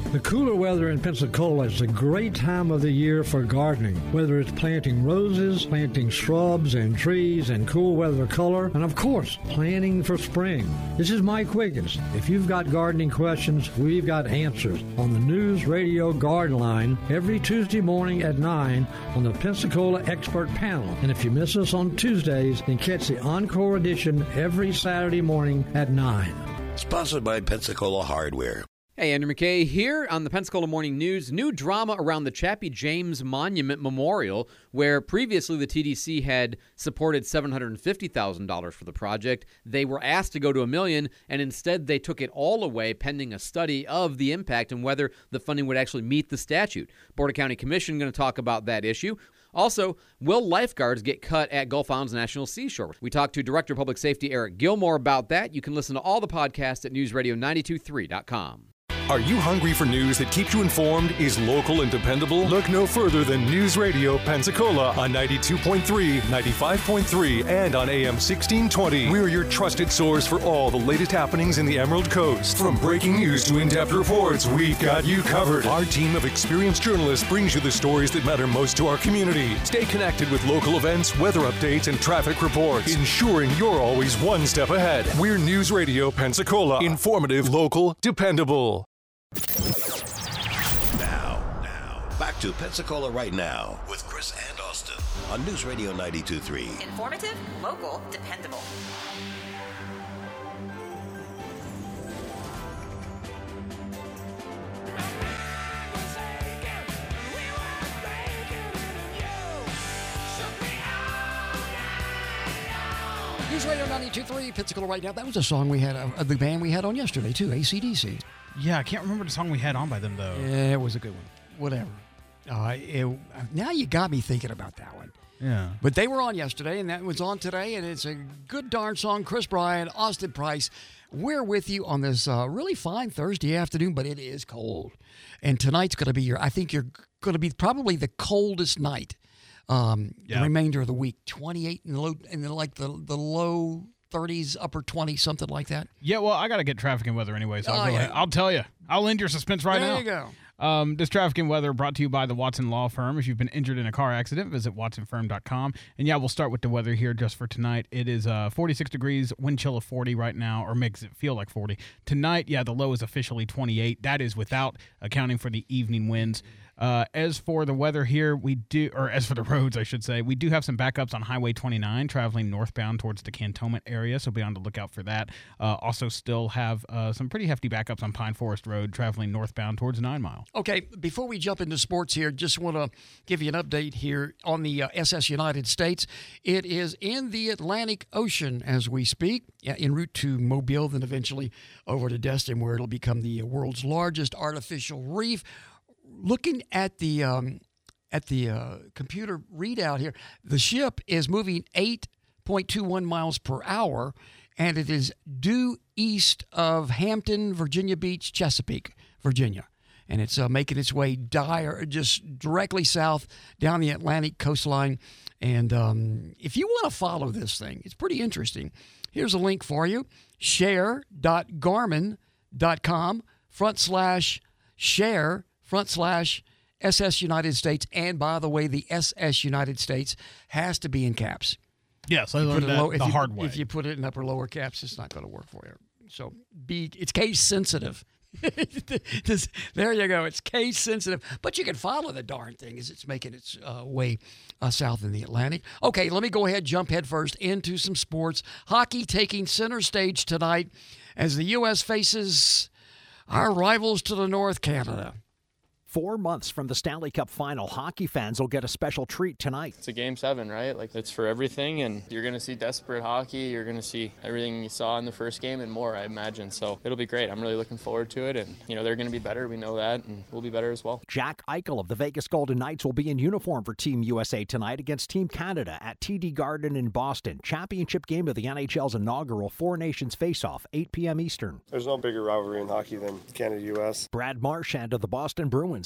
Speaker 8: The cooler weather in Pensacola is a great time of the year for gardening, whether it's planting roses, planting shrubs and trees and cool weather color, and of course, planting for spring. This is Mike Wiggins. If you've got gardening questions, we've got answers on the News Radio Garden Line every Tuesday morning at nine on the Pensacola Expert Panel. And if you miss us on Tuesdays, then catch the Encore edition every Saturday morning at nine.
Speaker 1: Sponsored by Pensacola Hardware.
Speaker 11: Hey, Andrew McKay here on the Pensacola Morning News. New drama around the Chappie James Monument Memorial, where previously the T D C had supported seven hundred fifty thousand dollars for the project. They were asked to go to a million, and instead they took it all away pending a study of the impact and whether the funding would actually meet the statute. Board of County Commission going to talk about that issue. Also, will lifeguards get cut at Gulf Islands National Seashore? We talked to Director of Public Safety Eric Gilmore about that. You can listen to all the podcasts at news radio nine two three dot com.
Speaker 21: Are you hungry for news that keeps you informed, is local and dependable? Look no further than News Radio Pensacola on ninety-two point three, ninety-five point three, and on A M sixteen twenty. We're your trusted source for all the latest happenings in the Emerald Coast. From breaking news to in-depth reports, we've got you covered. Our team of experienced journalists brings you the stories that matter most to our community. Stay connected with local events, weather updates, and traffic reports, ensuring you're always one step ahead. We're News Radio Pensacola. Informative, local, dependable.
Speaker 1: Now, now, back to Pensacola Right Now with Chris and Austin on News Radio ninety-two point three.
Speaker 3: Informative, local, dependable.
Speaker 4: News Radio ninety-two point three, Pensacola Right Now. That was a song we had, uh, the band we had on yesterday, too, A C D C.
Speaker 5: Yeah, I can't remember the song we had on by them, though.
Speaker 4: Yeah, it was a good one. Whatever. Uh, it, now you got me thinking about that one.
Speaker 5: Yeah.
Speaker 4: But they were on yesterday, and that was on today, and it's a good darn song. Chris Bryan, Austin Price, we're with you on this uh, really fine Thursday afternoon, but it is cold. And tonight's going to be your, I think you're going to be probably the coldest night um,
Speaker 5: Yeah.
Speaker 4: the remainder of the week. twenty-eight in the low, in the, like the, the low thirties, upper twenties, something like that.
Speaker 5: Yeah, well, I got to get traffic and weather anyway, so I'll,
Speaker 4: Oh,
Speaker 5: go
Speaker 4: yeah.
Speaker 5: ahead. I'll tell you. I'll end your suspense right
Speaker 4: there
Speaker 5: now.
Speaker 4: you go.
Speaker 5: Um, this traffic and weather brought to you by the Watson Law Firm. If you've been injured in a car accident, visit watson firm dot com. And yeah, we'll start with the weather here just for tonight. It is uh, forty-six degrees, wind chill of forty right now, or makes it feel like forty. Tonight, yeah, the low is officially twenty-eight. That is without accounting for the evening winds. Uh, as for the weather here, we do, or as for the roads, I should say, we do have some backups on Highway twenty-nine traveling northbound towards the Cantonment area, so be on the lookout for that. Uh, also still have uh, some pretty hefty backups on Pine Forest Road traveling northbound towards Nine Mile.
Speaker 4: Okay, before we jump into sports here, just want to give you an update here on the uh, S S United States. It is in the Atlantic Ocean as we speak, yeah, en route to Mobile, then eventually over to Destin, where it'll become the world's largest artificial reef. Looking at the um, at the uh, computer readout here, the ship is moving eight point two one miles per hour, and it is due east of Hampton, Virginia Beach, Chesapeake, Virginia. And it's uh, making its way dire, just directly south down the Atlantic coastline. And um, if you want to follow this thing, it's pretty interesting. Here's a link for you, share dot garmin dot com front slash share front slash S S United States. And by the way, the S S United States has to be in caps.
Speaker 5: Yes, I
Speaker 4: You
Speaker 5: learned
Speaker 4: put it
Speaker 5: that
Speaker 4: low- if
Speaker 5: the
Speaker 4: you-
Speaker 5: hard way.
Speaker 4: If you put it in upper lower caps, it's not going to work for you. So be it's case sensitive. Just- there you go. It's case sensitive, but you can follow the darn thing as it's making its uh, way uh, south in the Atlantic. Okay, let me go ahead, jump head first into some sports. Hockey taking center stage tonight as the U S faces our rivals to the north, Canada.
Speaker 12: Four months from the Stanley Cup final, hockey fans will get a special treat tonight.
Speaker 10: It's a game seven, right? Like, it's for everything, and you're going to see desperate hockey. You're going to see everything you saw in the first game and more, I imagine. So it'll be great. I'm really looking forward to it, and, you know, they're going to be better. We know that, and we'll be better as well.
Speaker 12: Jack Eichel of the Vegas Golden Knights will be in uniform for Team U S A tonight against Team Canada at T D Garden in Boston. Championship game of the N H L's inaugural Four Nations face-off, eight p.m. Eastern.
Speaker 13: There's no bigger rivalry in hockey than Canada-U S.
Speaker 12: Brad Marchand of the Boston Bruins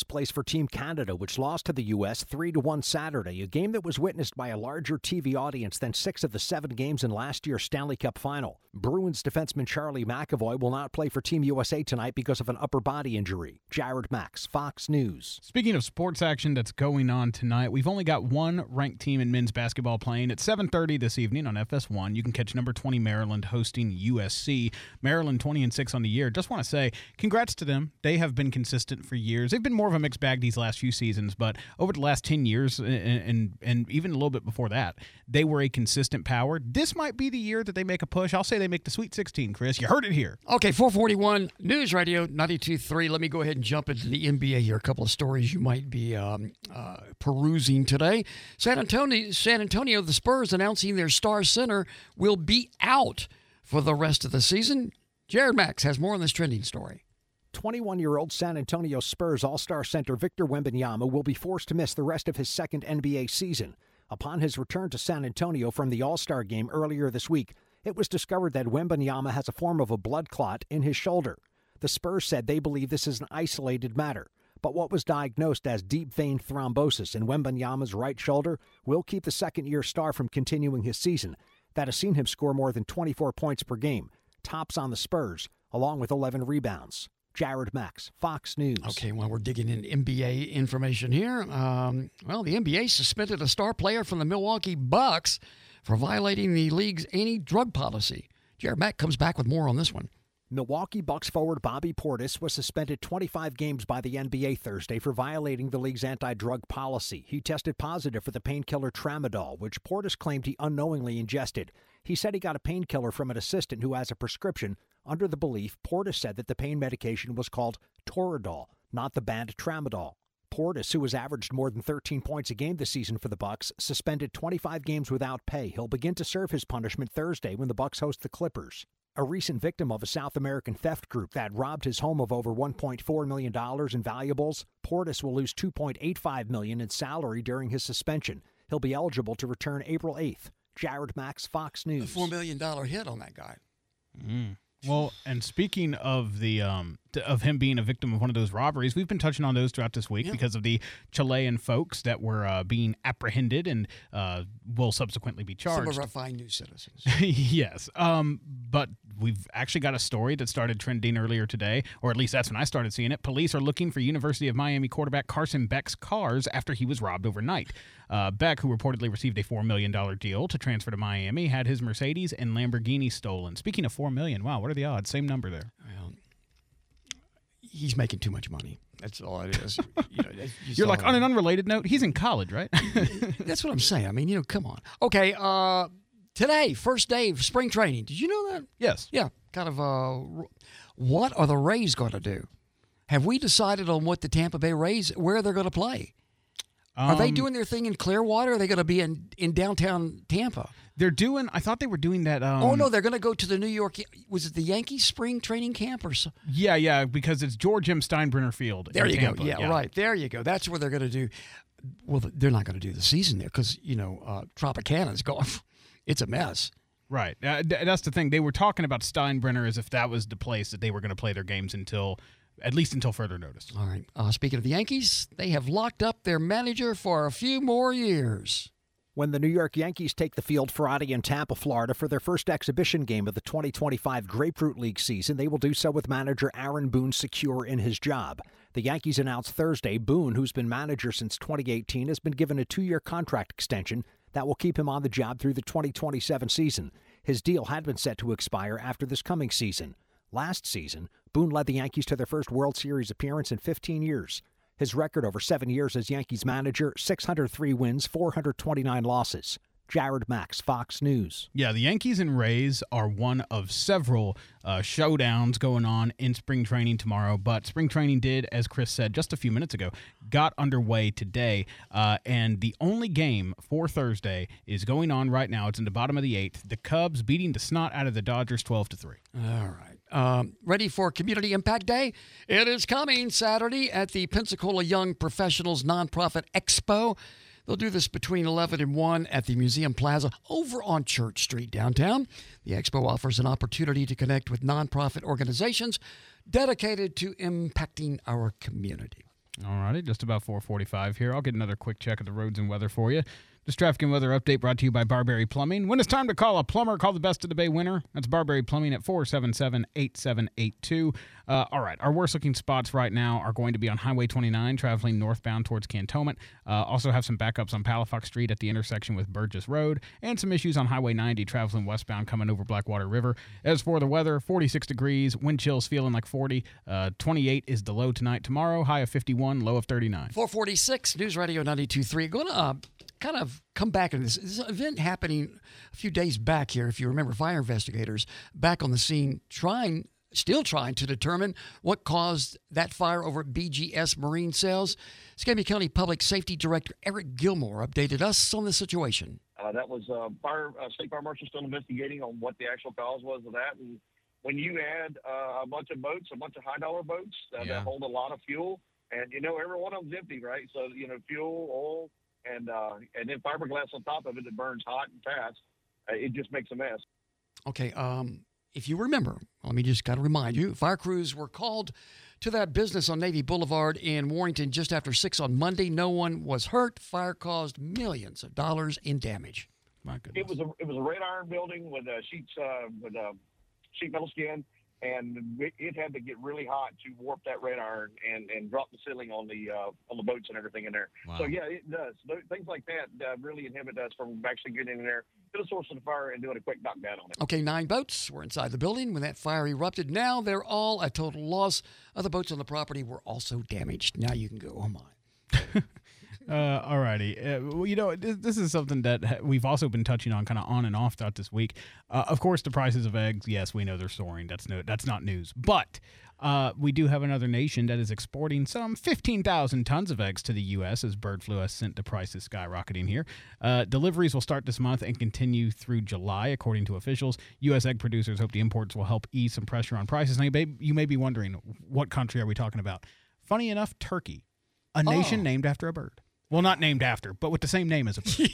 Speaker 12: Bruins plays for Team Canada, which lost to the U S three to one Saturday, a game that was witnessed by a larger T V audience than six of the seven games in last year's Stanley Cup final. Bruins defenseman Charlie McAvoy will not play for Team U S A tonight because of an upper body injury. Jared Max, Fox News.
Speaker 5: Speaking of sports action that's going on tonight, we've only got one ranked team in men's basketball playing at seven thirty this evening on F S one. You can catch number twenty Maryland hosting U S C. Maryland twenty and six on the year. Just want to say congrats to them. They have been consistent for years. They've been more of a mixed bag these last few seasons, but over the last ten years and, and and even a little bit before that, they were a consistent power. This might be the year that they make a push. I'll say they make the Sweet sixteen, Chris. You heard it here.
Speaker 4: Okay, four forty-one News Radio ninety-two point three. Let me go ahead and jump into the N B A here. A couple of stories you might be um, uh, perusing today. San Antonio, San Antonio, the Spurs announcing their star center will be out for the rest of the season. Jared Max has more on this trending story.
Speaker 12: twenty-one-year-old San Antonio Spurs All-Star center Victor Wembanyama will be forced to miss the rest of his second N B A season. Upon his return to San Antonio from the All-Star game earlier this week, it was discovered that Wembanyama has a form of a blood clot in his shoulder. The Spurs said they believe this is an isolated matter, but what was diagnosed as deep vein thrombosis in Wembanyama's right shoulder will keep the second-year star from continuing his season that has seen him score more than twenty-four points per game, tops on the Spurs, along with eleven rebounds. Jared Max, Fox News.
Speaker 4: Okay, well, we're digging in N B A information here. Um, well, the N B A suspended a star player from the Milwaukee Bucks for violating the league's anti-drug policy. Jared Mack comes back with more on this one.
Speaker 12: Milwaukee Bucks forward Bobby Portis was suspended twenty-five games by the N B A Thursday for violating the league's anti-drug policy. He tested positive for the painkiller Tramadol, which Portis claimed he unknowingly ingested. He said he got a painkiller from an assistant who has a prescription under the belief Portis said that the pain medication was called Toradol, not the banned Tramadol. Portis, who has averaged more than thirteen points a game this season for the Bucks, suspended twenty-five games without pay. He'll begin to serve his punishment Thursday when the Bucks host the Clippers. A recent victim of a South American theft group that robbed his home of over one point four million dollars in valuables, Portis will lose two point eight five million dollars in salary during his suspension. He'll be eligible to return April eighth. Jared Max, Fox News.
Speaker 4: A four million dollars hit on that guy.
Speaker 5: Mm. Well, and speaking of the um, of him being a victim of one of those robberies, we've been touching on those throughout this week yeah. because of the Chilean folks that were uh, being apprehended and uh, will subsequently be charged.
Speaker 4: Some of our fine new citizens.
Speaker 5: Yes, um, but we've actually got a story that started trending earlier today, or at least that's when I started seeing it. Police are looking for University of Miami quarterback Carson Beck's cars after he was robbed overnight. Uh, Beck, who reportedly received a four million dollars deal to transfer to Miami, had his Mercedes and Lamborghini stolen. Speaking of four million dollars, wow, what are the odds? Same number there.
Speaker 4: Well, he's making too much money. That's all it is. You know,
Speaker 5: You're like, on an unrelated note, he's in college, right?
Speaker 4: That's what I'm saying. I mean, you know, come on. Okay, uh, today, first day of spring training. Did you know that?
Speaker 5: Yes.
Speaker 4: Yeah, kind of, uh, what are the Rays going to do? Have we decided on what the Tampa Bay Rays, where they're going to play?
Speaker 5: Um,
Speaker 4: are they doing their thing in Clearwater? Or are they going to be in, in downtown Tampa?
Speaker 5: They're doing, I thought they were doing that. Um,
Speaker 4: oh, no, they're going to go to the New York, was it the Yankees spring training camp or so?
Speaker 5: Yeah, yeah, because it's George M. Steinbrenner Field.
Speaker 4: There you
Speaker 5: Tampa.
Speaker 4: go. Yeah, yeah, right. There you go. That's where they're going to do. Well, they're not going to do the season there because, you know, uh, Tropicana's gone. It's a mess.
Speaker 5: Right. Uh, that's the thing. They were talking about Steinbrenner as if that was the place that they were going to play their games until, at least until further notice.
Speaker 4: All right. Uh, speaking of the Yankees, they have locked up their manager for a few more years.
Speaker 12: When the New York Yankees take the field Friday in Tampa, Florida for their first exhibition game of the twenty twenty-five Grapefruit League season, they will do so with manager Aaron Boone secure in his job. The Yankees announced Thursday Boone, who's been manager since twenty eighteen, has been given a two-year contract extension that will keep him on the job through the twenty twenty-seven season. His deal had been set to expire after this coming season. Last season, Boone led the Yankees to their first World Series appearance in fifteen years. His record over seven years as Yankees manager, six hundred three wins, four hundred twenty-nine losses. Jared Max, Fox News.
Speaker 5: Yeah, the Yankees and Rays are one of several uh, showdowns going on in spring training tomorrow, but spring training did, as Chris said just a few minutes ago, got underway today, uh, and the only game for Thursday is going on right now. It's in the bottom of the eighth. The Cubs beating the snot out of the Dodgers twelve to three.
Speaker 4: All right. Um, ready for Community Impact Day? It is coming Saturday at the Pensacola Young Professionals Nonprofit Expo. They'll do this between eleven and one at the Museum Plaza over on Church Street downtown. The expo offers an opportunity to connect with nonprofit organizations dedicated to impacting our community.
Speaker 5: All righty, just about four forty-five here. I'll get another quick check of the roads and weather for you. This traffic and weather update brought to you by Barberry Plumbing. When it's time to call a plumber, call the Best of the Bay winner. That's Barberry Plumbing at four seven seven, eight seven eight two. Uh, all right, our worst-looking spots right now are going to be on Highway twenty-nine, traveling northbound towards Cantonment. Uh, also have some backups on Palafox Street at the intersection with Burgess Road, and some issues on Highway ninety, traveling westbound coming over Blackwater River. As for the weather, forty-six degrees, wind chills feeling like forty. Uh, twenty-eight is the low tonight. Tomorrow, high of fifty-one, low of thirty-nine.
Speaker 4: four forty-six, News Radio ninety-two point three. Going to uh, kind of come back into this. This event happening a few days back here, if you remember, fire investigators back on the scene trying, still trying to determine what caused that fire over at B G S Marine Sales. Escambia County Public Safety Director Eric Gilmore updated us on the situation.
Speaker 13: Uh, that was uh, fire, uh, state fire marshal still investigating on what the actual cause was of that. And when you add uh, a bunch of boats, a bunch of high-dollar boats uh,
Speaker 5: Yeah.
Speaker 13: that hold a lot of fuel, and, you know, every one of them's empty, right? So, you know, fuel, oil, and uh, and then fiberglass on top of it that burns hot and fast. Uh, it just makes a mess.
Speaker 4: Okay, um, if you remember, let me just kind of remind you, fire crews were called to that business on Navy Boulevard in Warrington just after six on Monday. No one was hurt. Fire caused millions of dollars in damage.
Speaker 5: My goodness.
Speaker 13: It was a it was a red iron building with uh, sheets uh, with uh, sheet metal skin, and it, it had to get really hot to warp that red iron and, and drop the ceiling on the uh, on the boats and everything in there.
Speaker 5: Wow.
Speaker 13: So yeah, it does. Those, things like that uh, really inhibit us from actually getting in there to the source of the fire and doing a quick knockdown on it.
Speaker 4: Okay, nine boats were inside the building when that fire erupted. Now they're all a total loss. Other boats on the property were also damaged. Now you can go home on.
Speaker 5: Uh, alrighty. Uh, well, you know, this, this is something that ha- we've also been touching on kind of on and off throughout this week. Uh, of course, the prices of eggs, yes, we know they're soaring. That's no, that's not news. But uh, we do have another nation that is exporting some fifteen thousand tons of eggs to the U S as bird flu has sent the prices skyrocketing here. Uh, deliveries will start this month and continue through July, according to officials. U S egg producers hope the imports will help ease some pressure on prices. Now, you may, you may be wondering, what country are we talking about? Funny enough, Turkey, a nation
Speaker 4: Oh.
Speaker 5: named after a bird. Well, not named after, but with the same name as a bird.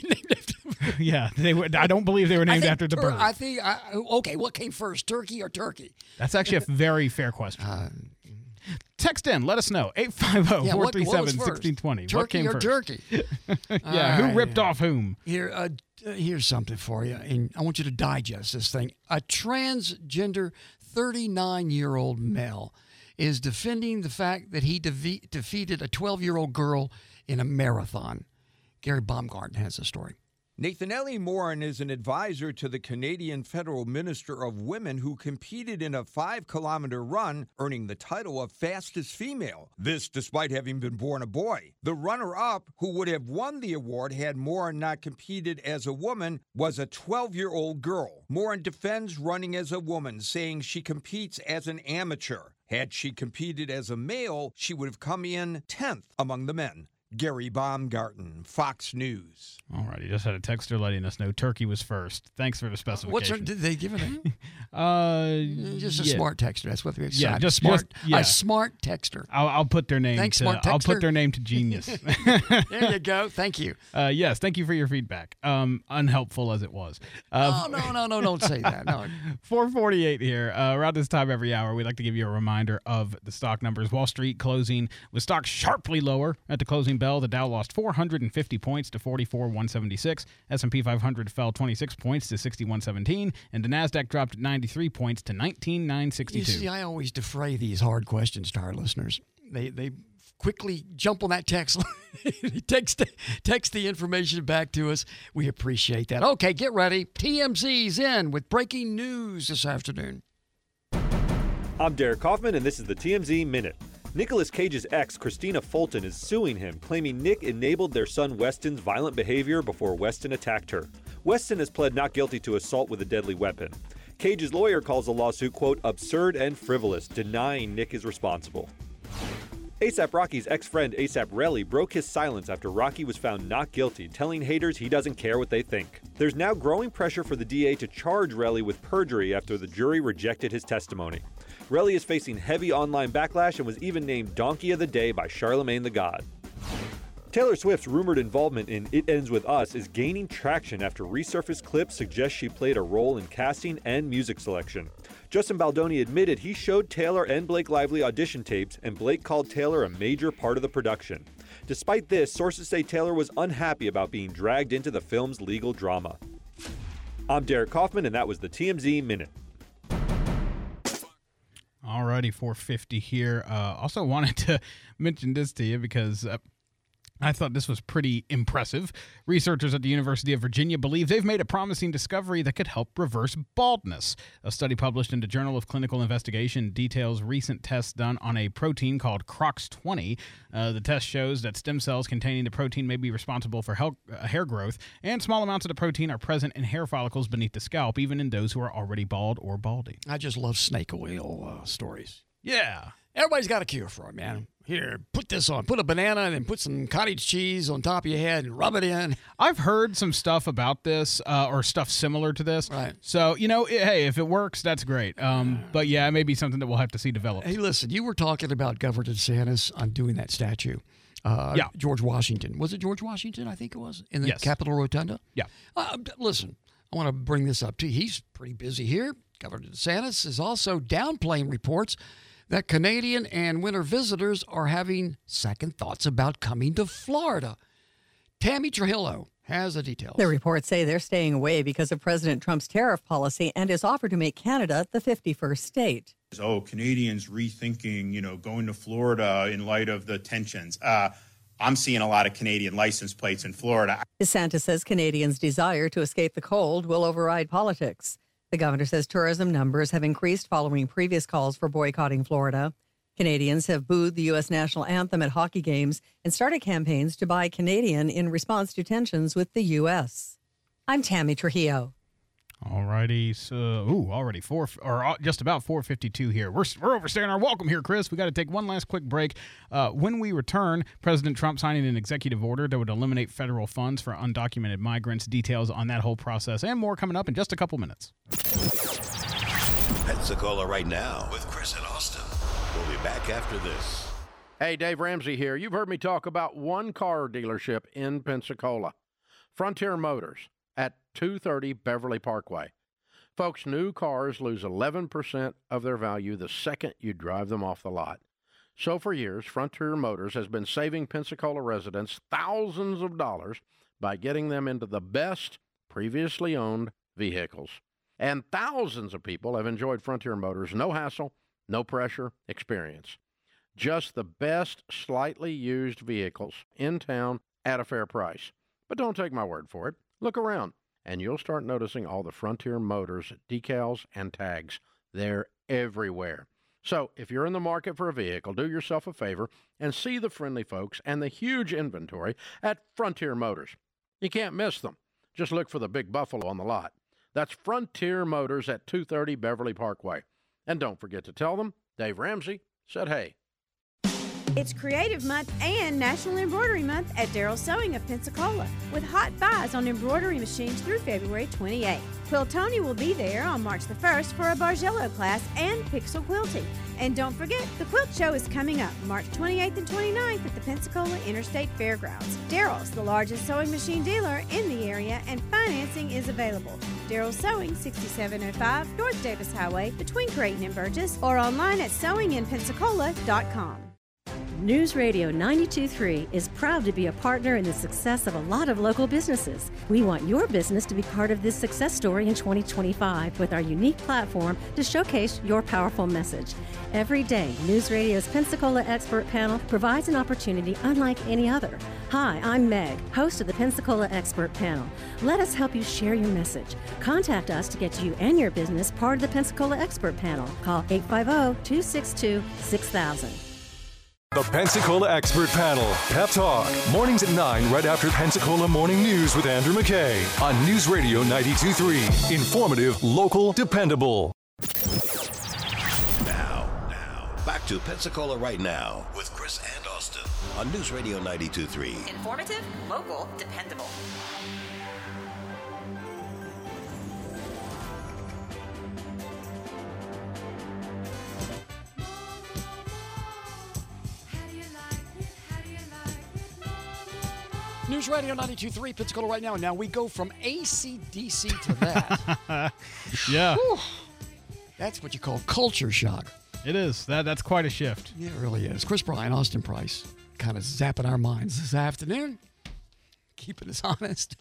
Speaker 5: Yeah, they were. I don't believe they were named
Speaker 4: I think
Speaker 5: after the
Speaker 4: tur-
Speaker 5: bird.
Speaker 4: I think, I, okay, what came first, turkey or turkey?
Speaker 5: That's actually a very fair question.
Speaker 4: Uh,
Speaker 5: Text in, let us know. eight five zero, four three seven, one six two zero. What
Speaker 4: Turkey
Speaker 5: came
Speaker 4: or
Speaker 5: first?
Speaker 4: jerky?
Speaker 5: Yeah, who
Speaker 4: All right.
Speaker 5: ripped off whom?
Speaker 4: Here, uh, uh, here's something for you, and I want you to digest this thing. A transgender thirty-nine-year-old male is defending the fact that he de- defeated a twelve-year-old girl in a marathon. Gary Baumgarten has a story.
Speaker 2: Nathanelli Morin is an advisor to the Canadian Federal Minister of Women who competed in a five-kilometer run, earning the title of fastest female. This despite having been born a boy. The runner-up, who would have won the award had Morin not competed as a woman, was a twelve-year-old girl. Morin defends running as a woman, saying she competes as an amateur. Had she competed as a male, she would have come in tenth among the men. Gary Baumgarten, Fox News.
Speaker 5: All right, you just had a texter letting us know Turkey was first. Thanks for the specification.
Speaker 4: What's her, did they give it a name?
Speaker 5: uh,
Speaker 4: Just a
Speaker 5: yeah.
Speaker 4: smart texter. That's what they're
Speaker 5: Yeah, just
Speaker 4: smart.
Speaker 5: just, yeah.
Speaker 4: A smart texter.
Speaker 5: I'll, I'll put their name.
Speaker 4: Thanks,
Speaker 5: to,
Speaker 4: smart
Speaker 5: I'll
Speaker 4: texter.
Speaker 5: put their name to genius.
Speaker 4: There you go. Thank you.
Speaker 5: Uh, yes, thank you for your feedback. Um, unhelpful as it was. Uh,
Speaker 4: Oh, no, no, no, don't say that. No.
Speaker 5: four forty-eight here. Uh, around this time every hour, we like to give you a reminder of the stock numbers. Wall Street closing with stocks sharply lower at the closing bell. The Dow lost four hundred fifty points to forty-four thousand one hundred seventy-six. S and P five hundred fell twenty-six points to sixty-one seventeen. And the NASDAQ dropped ninety-three points to nineteen thousand nine hundred sixty-two.
Speaker 4: You see, I always defray these hard questions to our listeners. They they quickly jump on that text line. text, text the information back to us. We appreciate that. Okay, get ready. T M Z's in with breaking news this afternoon.
Speaker 14: I'm Derek Kaufman, and this is the T M Z Minute. Nicolas Cage's ex, Christina Fulton, is suing him, claiming Nick enabled their son Weston's violent behavior before Weston attacked her. Weston has pled not guilty to assault with a deadly weapon. Cage's lawyer calls the lawsuit, quote, absurd and frivolous, denying Nick is responsible. A$AP Rocky's ex-friend A$AP Relly broke his silence after Rocky was found not guilty, telling haters he doesn't care what they think. There's now growing pressure for the D A to charge Relly with perjury after the jury rejected his testimony. Relly is facing heavy online backlash and was even named Donkey of the Day by Charlemagne the God. Taylor Swift's rumored involvement in It Ends With Us is gaining traction after resurfaced clips suggest she played a role in casting and music selection. Justin Baldoni admitted he showed Taylor and Blake Lively audition tapes, and Blake called Taylor a major part of the production. Despite this, sources say Taylor was unhappy about being dragged into the film's legal drama. I'm Derek Kaufman, and that was the T M Z Minute.
Speaker 5: Alrighty, four fifty here. Uh, also wanted to mention this to you because uh, I thought this was pretty impressive. Researchers at the University of Virginia believe they've made a promising discovery that could help reverse baldness. A study published in the Journal of Clinical Investigation details recent tests done on a protein called C R O X twenty. Uh, the test shows that stem cells containing the protein may be responsible for hel- uh, hair growth, and small amounts of the protein are present in hair follicles beneath the scalp, even in those who are already bald or balding.
Speaker 4: I just love snake oil uh, stories.
Speaker 5: Yeah.
Speaker 4: Everybody's got a cure for it, man. Here, put this on. Put a banana and then put some cottage cheese on top of your head and rub it in.
Speaker 5: I've heard some stuff about this uh, or stuff similar to this.
Speaker 4: Right.
Speaker 5: So, you know, it, hey, if it works, that's great. Um, but, yeah, it may be something that we'll have to see developed.
Speaker 4: Hey, listen, you were talking about Governor DeSantis undoing that statue. Uh,
Speaker 5: yeah.
Speaker 4: George Washington. Was it George Washington, I think it was, in the
Speaker 5: yes.
Speaker 4: Capitol Rotunda?
Speaker 5: Yeah.
Speaker 4: Uh, listen, I want to bring this up, too. He's pretty busy here. Governor DeSantis is also downplaying reports that Canadian and winter visitors are having second thoughts about coming to Florida. Tammy Trujillo has the details.
Speaker 7: The reports say they're staying away because of President Trump's tariff policy and his offer to make Canada the fifty-first state.
Speaker 15: Oh, Canadians rethinking, you know, going to Florida in light of the tensions. Uh, I'm seeing a lot of Canadian license plates in Florida.
Speaker 7: DeSantis says Canadians' desire to escape the cold will override politics. The governor says tourism numbers have increased following previous calls for boycotting Florida. Canadians have booed the U S national anthem at hockey games and started campaigns to buy Canadian in response to tensions with the U S. I'm Tammy Trujillo.
Speaker 5: All righty. So, ooh, already four, or just about four fifty-two here. We're, we're overstaying our welcome here, Chris. We got to take one last quick break. Uh, when we return, President Trump signing an executive order that would eliminate federal funds for undocumented migrants. Details on that whole process and more coming up in just a couple minutes.
Speaker 1: Pensacola right now with Chris and Austin. We'll be back after this.
Speaker 16: Hey, Dave Ramsey here. You've heard me talk about one car dealership in Pensacola, Frontier Motors at two thirty Beverly Parkway. Folks, new cars lose eleven percent of their value the second you drive them off the lot. So for years, Frontier Motors has been saving Pensacola residents thousands of dollars by getting them into the best previously owned vehicles. And thousands of people have enjoyed Frontier Motors' no hassle, no pressure experience. Just the best slightly used vehicles in town at a fair price. But don't take my word for it. Look around, and you'll start noticing all the Frontier Motors decals and tags. They're everywhere. So if you're in the market for a vehicle, do yourself a favor and see the friendly folks and the huge inventory at Frontier Motors. You can't miss them. Just look for the big buffalo on the lot. That's Frontier Motors at two thirty Beverly Parkway. And don't forget to tell them Dave Ramsey said hey.
Speaker 17: It's Creative Month and National Embroidery Month at Darryl Sewing of Pensacola, with hot buys on embroidery machines through February twenty-eighth. Quill Tony will be there on March the first for a Bargello class and pixel quilting. And don't forget, the Quilt Show is coming up March twenty-eighth and twenty-ninth at the Pensacola Interstate Fairgrounds. Darryl's the largest sewing machine dealer in the area, and financing is available. Darryl Sewing, sixty-seven oh five North Davis Highway, between Creighton and Burgess, or online at sewing in pensacola dot com.
Speaker 18: News Radio ninety-two point three is proud to be a partner in the success of a lot of local businesses. We want your business to be part of this success story in twenty twenty-five with our unique platform to showcase your powerful message. Every day, News Radio's Pensacola Expert Panel provides an opportunity unlike any other. Hi, I'm Meg, host of the Pensacola Expert Panel. Let us help you share your message. Contact us to get you and your business part of the Pensacola Expert Panel. Call eight five zero, two six two, six thousand.
Speaker 21: The Pensacola Expert Panel, Pep Talk, mornings at nine right after Pensacola Morning News with Andrew McKay on News Radio ninety-two point three. Informative, local, dependable.
Speaker 1: Now, now, back to Pensacola right now with Chris and Austin on News Radio ninety-two point three.
Speaker 3: Informative, local, dependable.
Speaker 4: News Radio ninety-two point three, Pensacola right now. Now we go from A C D C to that.
Speaker 5: Yeah.
Speaker 4: Whew. That's what you call culture shock.
Speaker 5: It is. That That's quite a shift.
Speaker 4: Yeah, it really is. Chris Bryan, Austin Price, kind of zapping our minds this afternoon, keeping us honest.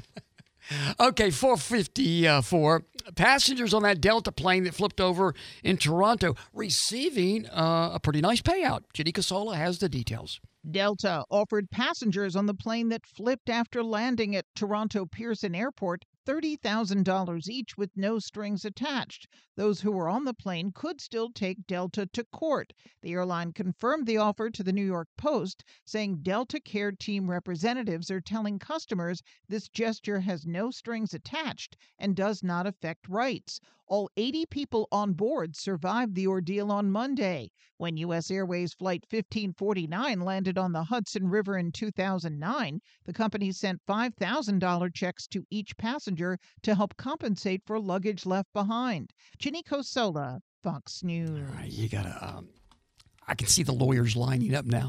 Speaker 4: Okay, four fifty-four. Passengers on that Delta plane that flipped over in Toronto receiving uh, a pretty nice payout. Ginny Casola has the details.
Speaker 6: Delta offered passengers on the plane that flipped after landing at Toronto Pearson Airport thirty thousand dollars each with no strings attached. Those who were on the plane could still take Delta to court. The airline confirmed the offer to the New York Post, saying Delta Care Team representatives are telling customers this gesture has no strings attached and does not affect rights. All eighty people on board survived the ordeal on Monday. When U S Airways Flight fifteen forty-nine landed on the Hudson River in two thousand nine, the company sent five thousand dollars checks to each passenger to help compensate for luggage left behind. Ginny Cosola, Fox News.
Speaker 4: All right, you gotta. Um, I can see the lawyers lining up now.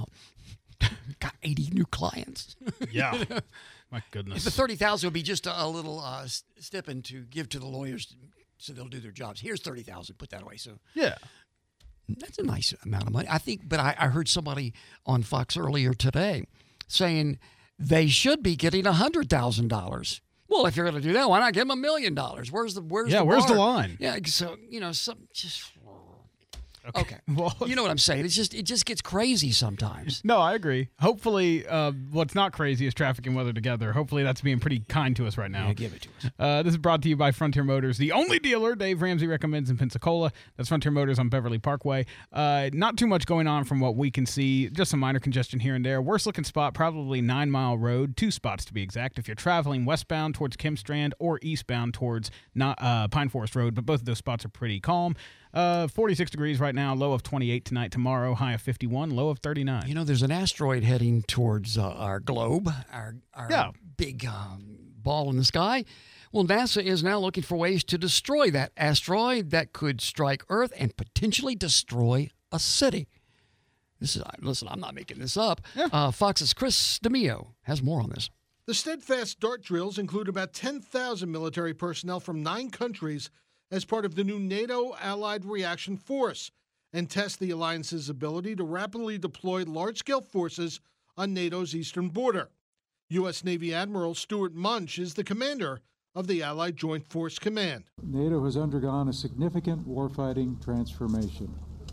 Speaker 4: Got eighty new clients.
Speaker 5: Yeah, my goodness.
Speaker 4: The thirty thousand would be just a, a little uh, stepping to give to the lawyers, so they'll do their jobs. Here's thirty thousand. Put that away. So
Speaker 5: yeah.
Speaker 4: That's a nice amount of money, I think. But I, I heard somebody on Fox earlier today saying they should be getting one hundred thousand dollars. Well, if you're going to do that, why not give them a million dollars? Where's the where's
Speaker 5: yeah?
Speaker 4: the
Speaker 5: where's
Speaker 4: bar?
Speaker 5: the line?
Speaker 4: Yeah. So you know, some just.
Speaker 5: Okay.
Speaker 4: okay.
Speaker 5: Well,
Speaker 4: you know what I'm saying. It's just it just gets crazy sometimes.
Speaker 5: No, I agree. Hopefully, uh, what's not crazy is traffic and weather together. Hopefully, that's being pretty kind to us right now.
Speaker 4: Yeah, give it to us.
Speaker 5: Uh, this is brought to you by Frontier Motors, the only dealer Dave Ramsey recommends in Pensacola. That's Frontier Motors on Beverly Parkway. Uh, not too much going on from what we can see. Just some minor congestion here and there. Worst looking spot, probably Nine Mile Road. Two spots to be exact. If you're traveling westbound towards Kim Strand or eastbound towards not, uh, Pine Forest Road, but both of those spots are pretty calm. Uh, forty-six degrees right now, low of twenty-eight tonight, tomorrow, high of fifty-one, low of thirty-nine.
Speaker 4: You know, there's an asteroid heading towards uh, our globe, our, our
Speaker 5: yeah.
Speaker 4: big um, ball in the sky. Well, NASA is now looking for ways to destroy that asteroid that could strike Earth and potentially destroy a city. This is listen, I'm not making this up.
Speaker 5: Yeah.
Speaker 4: Uh, Fox's Chris DeMio has more on this.
Speaker 9: The Steadfast Dart drills include about ten thousand military personnel from nine countries as part of the new NATO Allied Reaction Force and test the alliance's ability to rapidly deploy large-scale forces on NATO's eastern border. U S Navy Admiral Stuart Munch is the commander of the Allied Joint Force Command.
Speaker 19: NATO has undergone a significant warfighting transformation.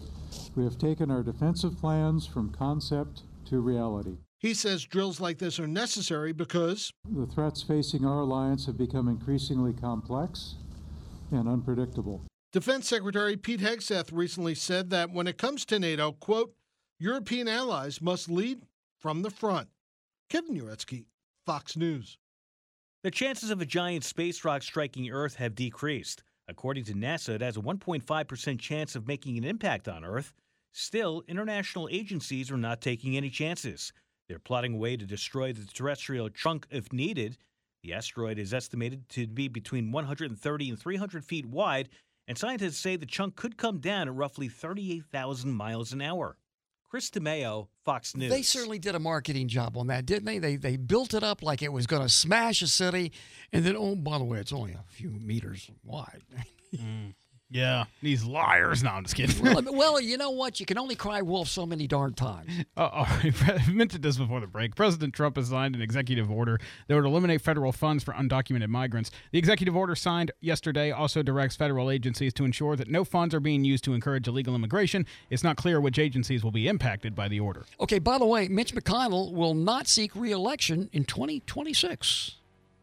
Speaker 19: We have taken our defensive plans from concept to reality.
Speaker 9: He says drills like this are necessary because
Speaker 19: the threats facing our alliance have become increasingly complex and unpredictable.
Speaker 9: Defense Secretary Pete Hegseth recently said that when it comes to NATO, quote, European allies must lead from the front. Kevin Uretsky, Fox News.
Speaker 20: The chances of a giant space rock striking Earth have decreased. According to NASA, it has a one point five percent chance of making an impact on Earth. Still, international agencies are not taking any chances. They're plotting a way to destroy the terrestrial chunk if needed. The asteroid is estimated to be between one hundred thirty and three hundred feet wide, and scientists say the chunk could come down at roughly thirty-eight thousand miles an hour. Chris DeMeo, Fox News.
Speaker 4: They certainly did a marketing job on that, didn't they? They they built it up like it was going to smash a city, and then, oh, by the way, it's only a few meters wide.
Speaker 5: mm. Yeah, these liars. No, I'm just kidding.
Speaker 4: well, well, you know what? You can only cry wolf so many darn times.
Speaker 5: Uh, I mentioned this before the break. President Trump has signed an executive order that would eliminate federal funds for undocumented migrants. The executive order signed yesterday also directs federal agencies to ensure that no funds are being used to encourage illegal immigration. It's not clear which agencies will be impacted by the order.
Speaker 4: Okay, by the way, Mitch McConnell will not seek re-election in twenty twenty-six.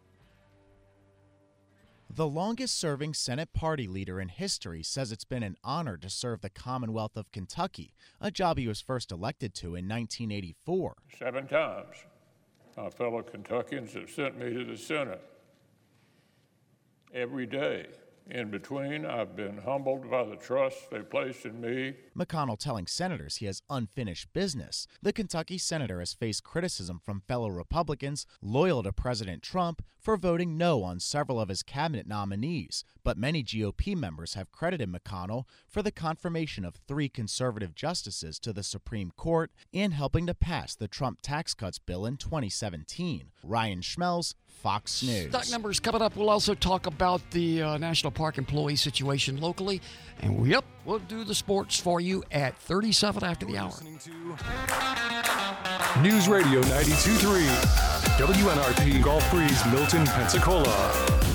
Speaker 22: The longest-serving Senate party leader in history says it's been an honor to serve the Commonwealth of Kentucky, a job he was first elected to in nineteen eighty-four.
Speaker 23: Seven times, my fellow Kentuckians have sent me to the Senate. Every day in between, I've been humbled by the trust they placed in me.
Speaker 22: McConnell telling senators he has unfinished business. The Kentucky senator has faced criticism from fellow Republicans loyal to President Trump for voting no on several of his cabinet nominees, but many G O P members have credited McConnell for the confirmation of three conservative justices to the Supreme Court and helping to pass the Trump tax cuts bill in twenty seventeen. Ryan Schmelz, Fox News.
Speaker 4: Stock numbers coming up. We'll also talk about the uh, National Park employee situation locally. And, yep, we'll do the sports for you at thirty-seven after the hour.
Speaker 21: News Radio ninety-two point three, W N R P Gulf Breeze, Milton, Pensacola.